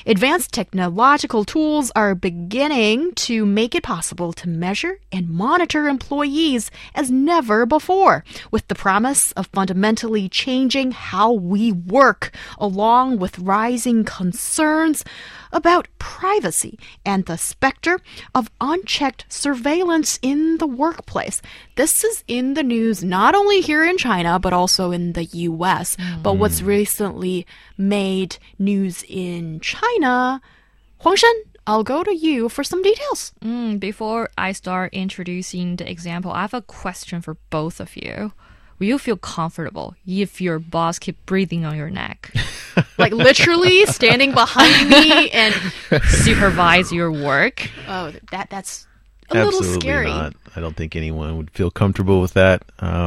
Advanced technological tools are beginning to make it possible to measure and monitor employees as never before, with the promise of fundamentally changing how we work, along with rising concerns about privacy and the specter of unchecked surveillance in the workplace. This is in the news not only here in China, but also in the US. But what's recently made news in China, Huangshan, I'll go to you for some details. Before I start introducing the example, I have a question for both of you. Will you feel comfortable if your boss keep breathing on your neck? Like literally standing behind me and supervise your work? Oh, that's a little scary. Absolutely not. I don't think anyone would feel comfortable with that.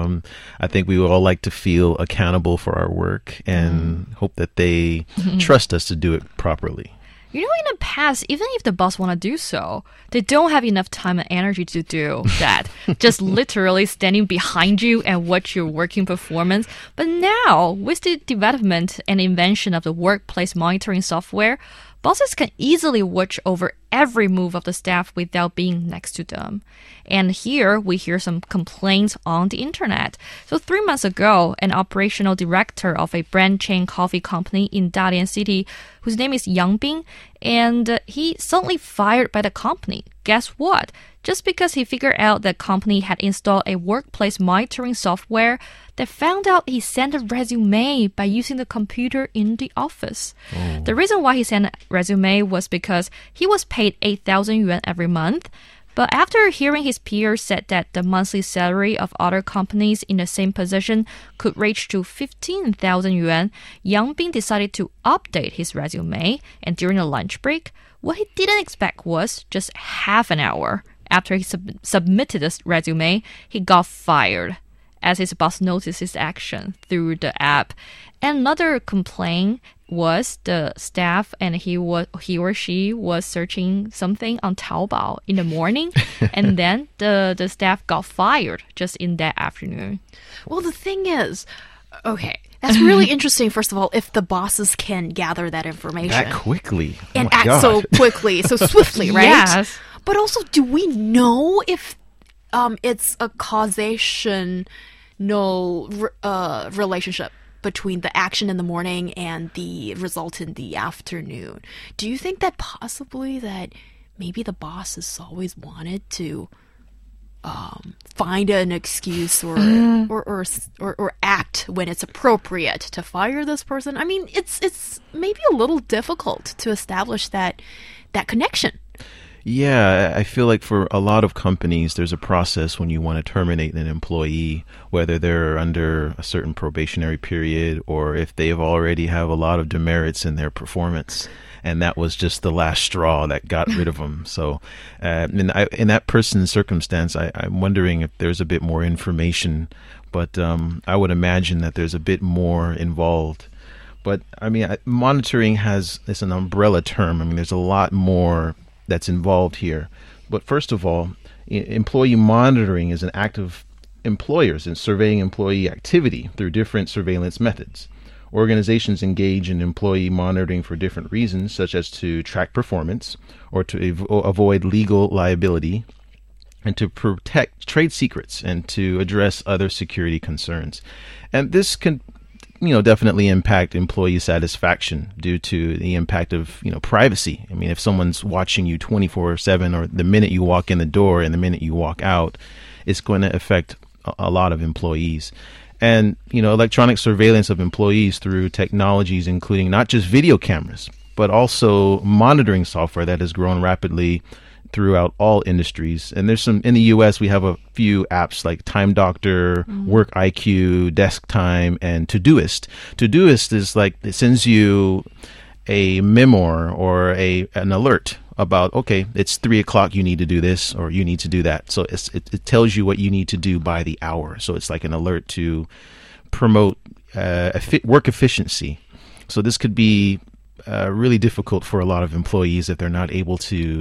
I think we would all like to feel accountable for our work and hope that they trust us to do it properly. You know, in the past, even if the boss want to do so, they don't have enough time and energy to do that. Just literally standing behind you and watch your working performance. But now, with the development and invention of the workplace monitoring software, bosses can easily watch over every move of the staff without being next to them. And here we hear some complaints on the internet. So 3 months ago, an operational director of a brand chain coffee company in Dalian City, whose name is Yang Bing, and he suddenly fired by the company. Guess what? Just because he figured out the company had installed a workplace monitoring software that found out he sent a resume by using the computer in the office. The reason why he sent a resume was because he was paid 8,000 yuan every month. But after hearing his peers said that the monthly salary of other companies in the same position could reach to 15,000 yuan, Yang Bing decided to update his resume. And during a lunch break, what he didn't expect was just half an hour after he submitted his resume, he got fired as his boss noticed his action through the app. Another complaint was the staff and he or she was searching something on Taobao in the morning and then the staff got fired just in that afternoon. Well, the thing is, okay, that's really interesting, first of all, if the bosses can gather that information. That quickly. And my act God. so quickly, so swiftly, right? Yes. But also, do we know if it's a causation relationship between the action in the morning and the result in the afternoon? Do you think that possibly that maybe the boss has always wanted to find an excuse or act when it's appropriate to fire this person? I mean, it's maybe a little difficult to establish that connection. Yeah, I feel like for a lot of companies, there's a process when you want to terminate an employee, whether they're under a certain probationary period or if they've already have a lot of demerits in their performance. And that was just the last straw that got rid of them. So in that person's circumstance, I'm wondering if there's a bit more information. But I would imagine that there's a bit more involved. But I mean, monitoring it's an umbrella term. I mean, there's a lot more that's involved here. But first of all, employee monitoring is an act of employers in surveying employee activity through different surveillance methods. Organizations engage in employee monitoring for different reasons, such as to track performance or to avoid legal liability and to protect trade secrets and to address other security concerns. And this can definitely impact employee satisfaction due to the impact of, privacy. I mean, if someone's watching you 24/7 or the minute you walk in the door and the minute you walk out, it's going to affect a lot of employees. And, electronic surveillance of employees through technologies, including not just video cameras, but also monitoring software that has grown rapidly throughout all industries. And there's some in the US, we have a few apps like Time Doctor, Work IQ, Desk Time, and Todoist. Todoist is like, it sends you a memo or an alert about, okay, it's 3:00, you need to do this or you need to do that. So it tells you what you need to do by the hour. So it's like an alert to promote work efficiency. So this could be really difficult for a lot of employees if they're not able to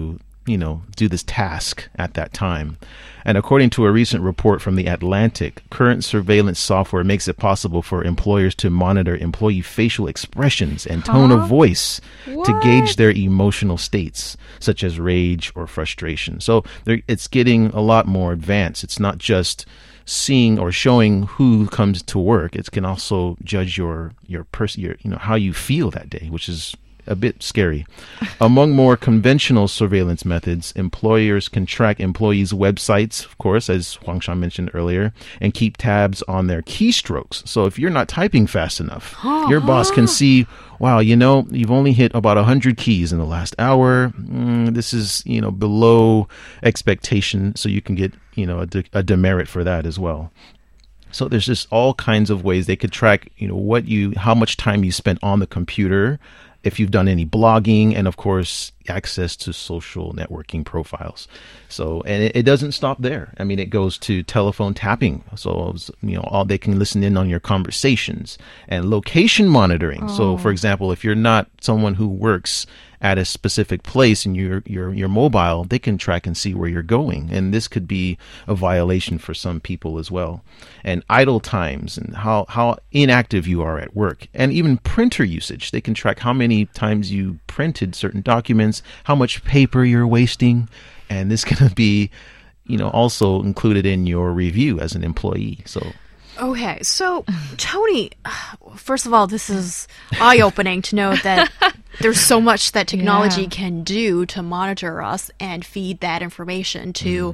do this task at that time. And according to a recent report from The Atlantic, current surveillance software makes it possible for employers to monitor employee facial expressions and tone of voice to gauge their emotional states, such as rage or frustration. So it's getting a lot more advanced. It's not just seeing or showing who comes to work. It can also judge your how you feel that day, which is a bit scary. Among more conventional surveillance methods, employers can track employees' websites, of course, as Huang Shan mentioned earlier, and keep tabs on their keystrokes. So if you're not typing fast enough, your boss can see, wow, you've only hit about 100 keys in the last hour. This is, below expectation. So you can get, a demerit for that as well. So there's just all kinds of ways they could track, how much time you spent on the computer, if you've done any blogging, and of course, access to social networking profiles. So, and it doesn't stop there. I mean, it goes to telephone tapping. So, they can listen in on your conversations, and location monitoring. So, for example, if you're not someone who works at a specific place and you're mobile, they can track and see where you're going. And this could be a violation for some people as well. And idle times and how inactive you are at work, and even printer usage. They can track how many times you printed certain documents, how much paper you're wasting. And this can be, also included in your review as an employee. So. Okay, so Tony, first of all, this is eye-opening to know that there's so much that technology can do to monitor us and feed that information to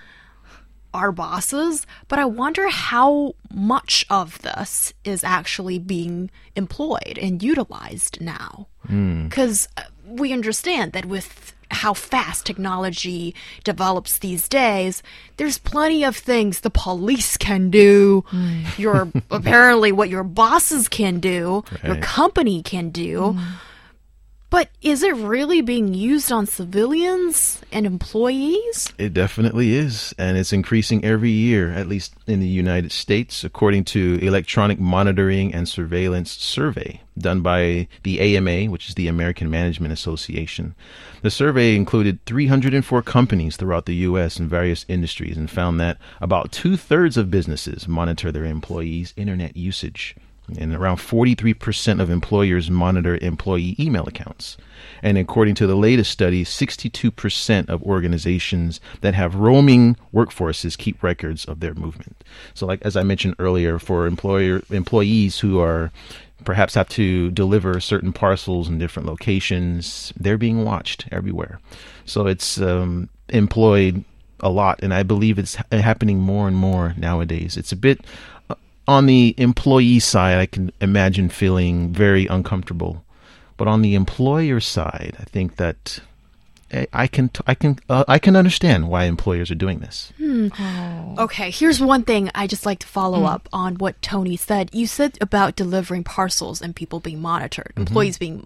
our bosses. But I wonder how much of this is actually being employed and utilized now. Because we understand that with how fast technology develops these days, there's plenty of things the police can do, apparently what your bosses can do, your company can do. But is it really being used on civilians and employees? It definitely is. And it's increasing every year, at least in the United States, according to Electronic Monitoring and Surveillance Survey done by the AMA, which is the American Management Association. The survey included 304 companies throughout the U.S. in various industries and found that about 2/3 of businesses monitor their employees' internet usage. And around 43% of employers monitor employee email accounts. And according to the latest study, 62% of organizations that have roaming workforces keep records of their movement. So like, as I mentioned earlier, for employees who are perhaps have to deliver certain parcels in different locations, they're being watched everywhere. So it's employed a lot. And I believe it's happening more and more nowadays. It's a bit... On the employee side, I can imagine feeling very uncomfortable, but on the employer side, I think that I can understand why employers are doing this. Okay, here's one thing I just like to follow up on what Tony said. You said about delivering parcels and people being monitored, employees being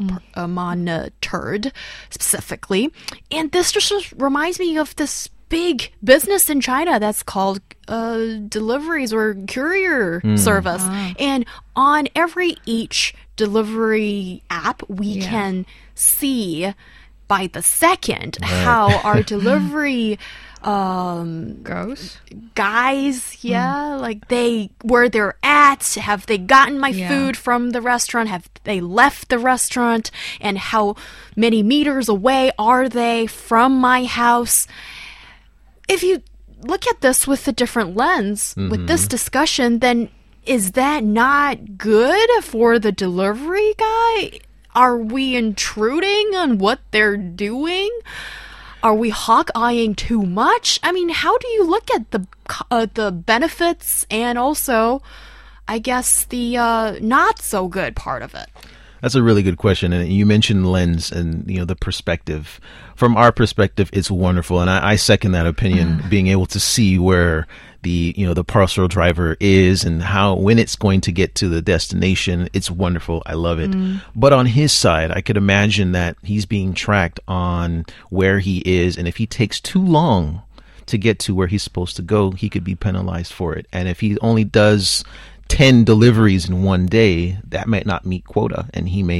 monitored specifically, and this just reminds me of this big business in China that's called deliveries or courier service. And on each delivery app, we can see by the second how our delivery goes guys, like where they're at, have they gotten my food from the restaurant, have they left the restaurant, and how many meters away are they from my house. If you look at this with a different lens, with this discussion, then is that not good for the delivery guy? Are we intruding on what they're doing? Are we hawk-eyeing too much? I mean, how do you look at the benefits and also, I guess, the not so good part of it? That's a really good question. And you mentioned lens and, the perspective. From our perspective, it's wonderful. And I second that opinion, being able to see where the parcel driver is and when it's going to get to the destination. It's wonderful. I love it. But on his side, I could imagine that he's being tracked on where he is. And if he takes too long to get to where he's supposed to go, he could be penalized for it. And if he only does 10 deliveries in one day, that might not meet quota, and he may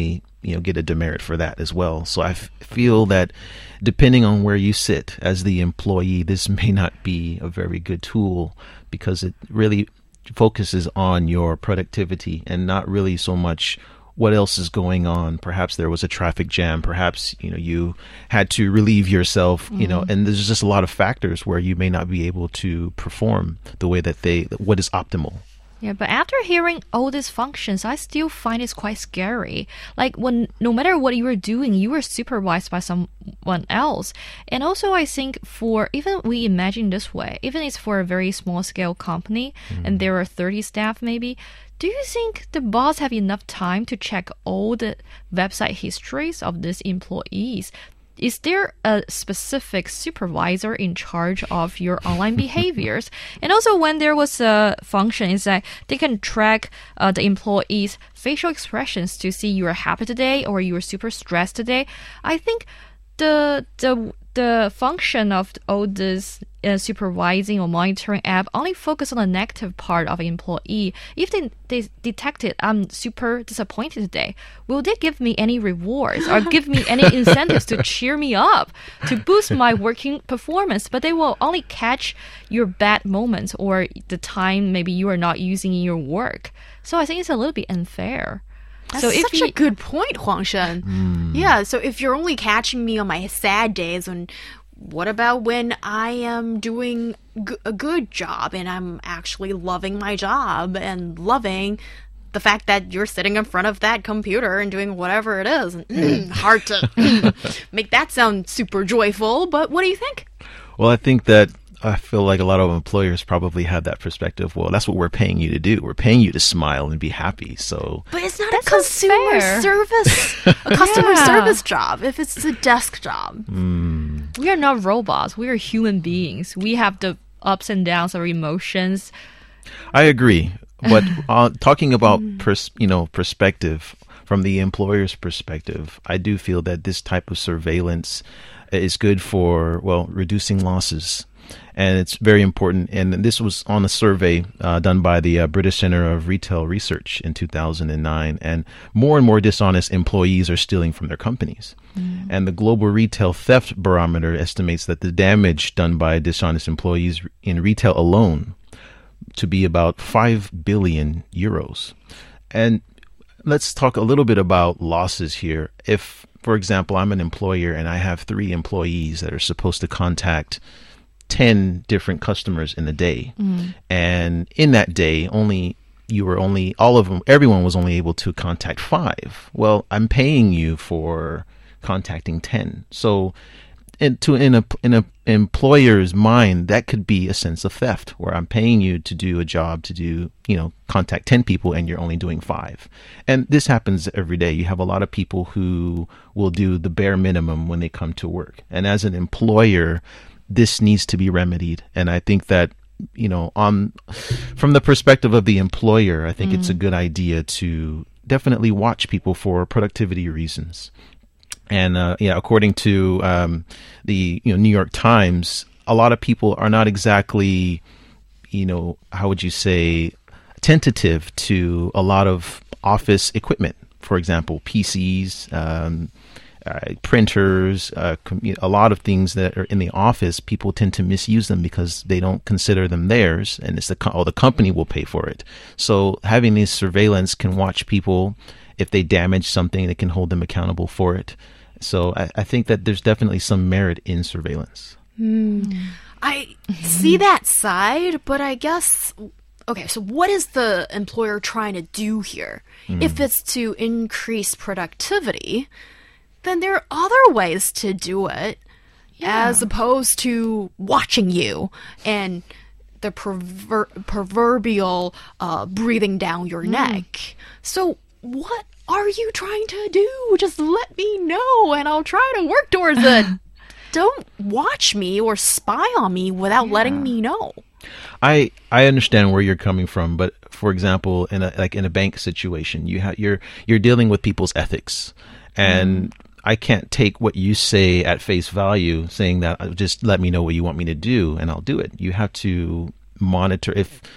get a demerit for that as well. So I feel that depending on where you sit as the employee, this may not be a very good tool because it really focuses on your productivity and not really so much what else is going on. Perhaps there was a traffic jam. Perhaps, you had to relieve yourself, and there's just a lot of factors where you may not be able to perform the way that what is optimal. Yeah, but after hearing all these functions, I still find it's quite scary. Like no matter what you were doing, you were supervised by someone else. And also I think even we imagine this way, even it's for a very small scale company and there are 30 staff maybe, do you think the boss have enough time to check all the website histories of these employees? Is there a specific supervisor in charge of your online behaviors? And also when there was a function is that they can track the employees' facial expressions to see you are happy today or you are super stressed today. I think the function of all this supervising or monitoring app only focus on the negative part of an employee. If they detected I'm super disappointed today, will they give me any rewards or give me any incentives to cheer me up, to boost my working performance? But they will only catch your bad moments or the time maybe you are not using in your work. So I think it's a little bit unfair. That's such a good point, Huang Shen. Yeah, so if you're only catching me on my sad days, what about when I am doing a good job and I'm actually loving my job and loving the fact that you're sitting in front of that computer and doing whatever it is? Hard to make that sound super joyful, but what do you think? Well, I feel like a lot of employers probably have that perspective. Well, that's what we're paying you to do. We're paying you to smile and be happy. So, but it's not a customer service job if it's a desk job. We are not robots. We are human beings. We have the ups and downs of our emotions. I agree. But talking about perspective, from the employer's perspective, I do feel that this type of surveillance is good for, reducing losses. And it's very important. And this was on a survey done by the British Center of Retail Research in 2009. And more dishonest employees are stealing from their companies. And the Global Retail Theft Barometer estimates that the damage done by dishonest employees in retail alone to be about 5 billion euros. And let's talk a little bit about losses here. If, for example, I'm an employer and I have 3 employees that are supposed to contact 10 different customers in a day. And in that day, everyone was only able to contact 5. Well, I'm paying you for contacting 10. So in an employer's mind, that could be a sense of theft where I'm paying you to do a job contact 10 people and you're only doing 5. And this happens every day. You have a lot of people who will do the bare minimum when they come to work. And as an employer, this needs to be remedied. And I think that, from the perspective of the employer, I think it's a good idea to definitely watch people for productivity reasons. And, according to the New York Times, a lot of people are not exactly, how would you say, tentative to a lot of office equipment. For example, PCs, printers, a lot of things that are in the office, people tend to misuse them because they don't consider them theirs, and it's the company will pay for it. So having this surveillance can watch people. If they damage something, they can hold them accountable for it. So I think that there's definitely some merit in surveillance. I see that side, but I guess... Okay, so what is the employer trying to do here? If it's to increase productivity, then there are other ways to do it, as opposed to watching you and the proverbial breathing down your neck. So what are you trying to do? Just let me know and I'll try to work towards it. Don't watch me or spy on me without letting me know. I understand where you're coming from, but for example, in a bank situation, you're dealing with people's ethics, and I can't take what you say at face value, saying that just let me know what you want me to do and I'll do it. You have to monitor. If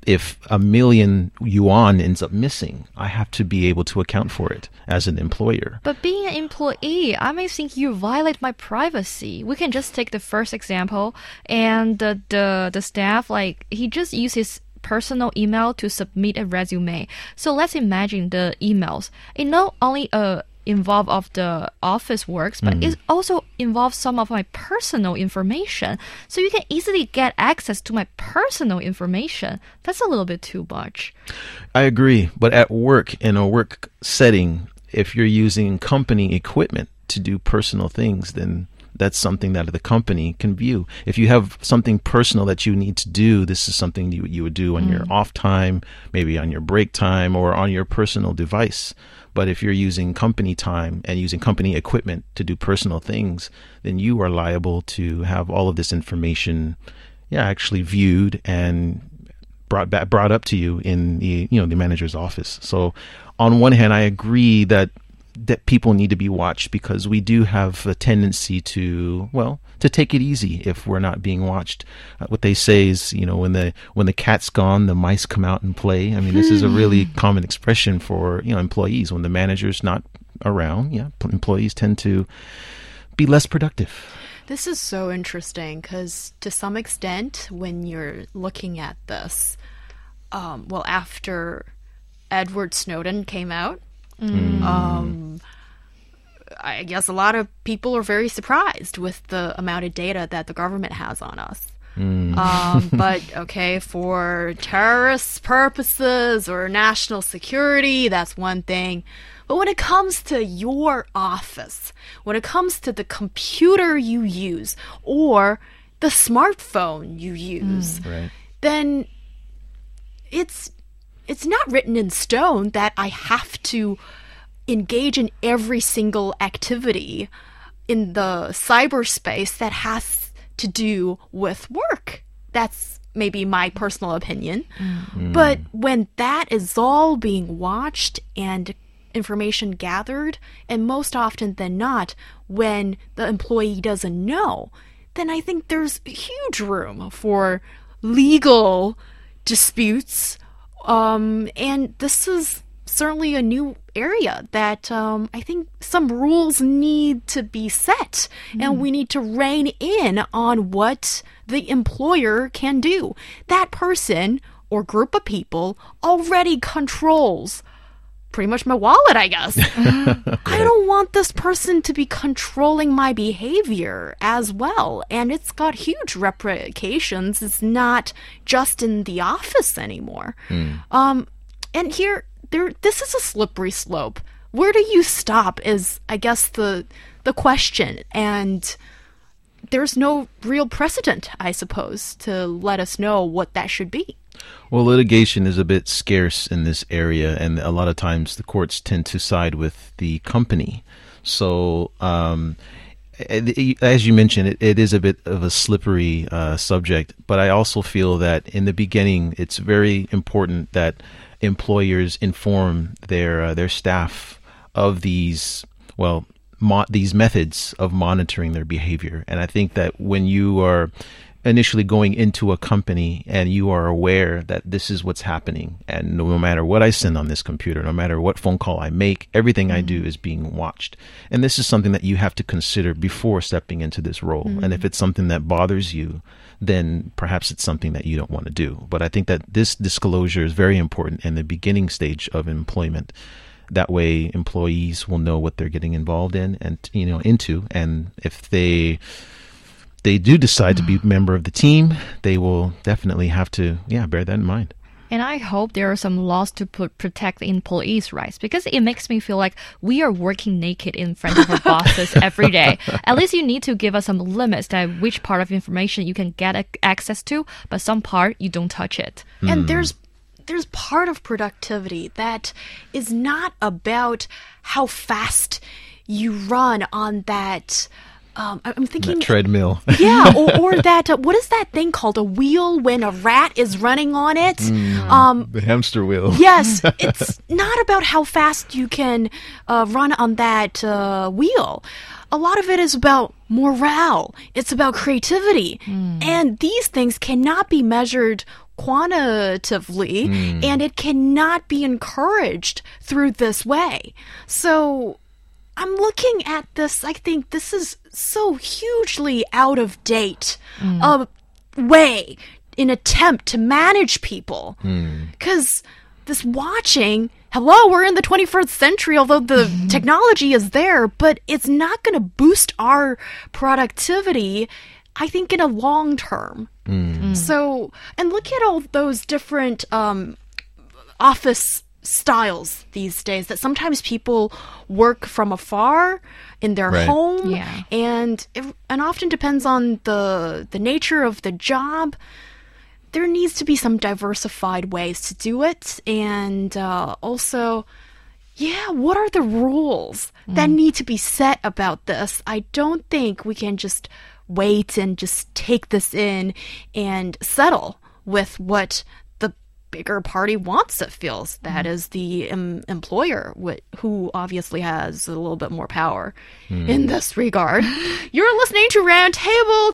if 1 million yuan ends up missing, I have to be able to account for it as an employer. But being an employee, I may think you violate my privacy. We can just take the first example, and the staff, like, he just used his personal email to submit a resume. So let's imagine the emails. It not only involve of the office works, but it also involves some of my personal information. So you can easily get access to my personal information. That's a little bit too much. I agree. But at work, in a work setting, if you're using company equipment to do personal things, then that's something that the company can view. If you have something personal that you need to do, this is something you would do on your off time, maybe on your break time, or on your personal device. But if you're using company time and using company equipment to do personal things, then you are liable to have all of this information, actually viewed and brought up to you in the manager's office. So, on one hand, I agree that people need to be watched, because we do have a tendency to take it easy if we're not being watched. What they say is, when the cat's gone, the mice come out and play. I mean, this is a really common expression for, employees. When the manager's not around, employees tend to be less productive. This is so interesting because to some extent, when you're looking at this, after Edward Snowden came out, I guess a lot of people are very surprised with the amount of data that the government has on us. But okay, for terrorist purposes or national security, that's one thing. But when it comes to your office, when it comes to the computer you use or the smartphone you use, then it's not written in stone that I have to engage in every single activity in the cyberspace that has to do with work. That's maybe my personal opinion. But when that is all being watched and information gathered, and most often than not, when the employee doesn't know, then I think there's huge room for legal disputes. And this is certainly a new area that I think some rules need to be set, and we need to rein in on what the employer can do. That person or group of people already controls pretty much my wallet, I guess. I don't want this person to be controlling my behavior as well. And it's got huge repercussions. It's not just in the office anymore. And this is a slippery slope. Where do you stop is, I guess, the question. And there's no real precedent, I suppose, to let us know what that should be. Well, litigation is a bit scarce in this area, and a lot of times the courts tend to side with the company. So, as you mentioned, it is a bit of a slippery subject, but I also feel that in the beginning, it's very important that employers inform their staff of these methods of monitoring their behavior. And I think that when you are initially going into a company and you are aware that this is what's happening, and no matter what I send on this computer, no matter what phone call I make, everything I do is being watched. And this is something that you have to consider before stepping into this role. And if it's something that bothers you, then perhaps it's something that you don't want to do. But I think that this disclosure is very important in the beginning stage of employment. That way employees will know what they're getting involved in and into, and if they do decide to be a member of the team, they will definitely have to, bear that in mind. And I hope there are some laws to protect the employees' rights, because it makes me feel like we are working naked in front of our bosses every day. At least you need to give us some limits that which part of information you can get access to, but some part you don't touch it. And there's part of productivity that is not about how fast you run on that. I'm thinking that treadmill. Yeah, or that what is that thing called? A wheel when a rat is running on it. The hamster wheel. Yes, it's not about how fast you can run on that wheel. A lot of it is about morale. It's about creativity, and these things cannot be measured quantitatively, and it cannot be encouraged through this way. So I'm looking at this, I think this is so hugely out of date a way in attempt to manage people. Because this watching, hello, we're in the 21st century, although the technology is there, but it's not going to boost our productivity, I think, in a long term. So, and look at all those different office styles these days that sometimes people work from afar in their home, and often depends on the nature of the job. There needs to be some diversified ways to do it, and also, what are the rules that need to be set about this? I don't think we can just wait and just take this in and settle with what the bigger party wants, it feels. That is the employer, who obviously has a little bit more power in this regard. You're listening to Roundtable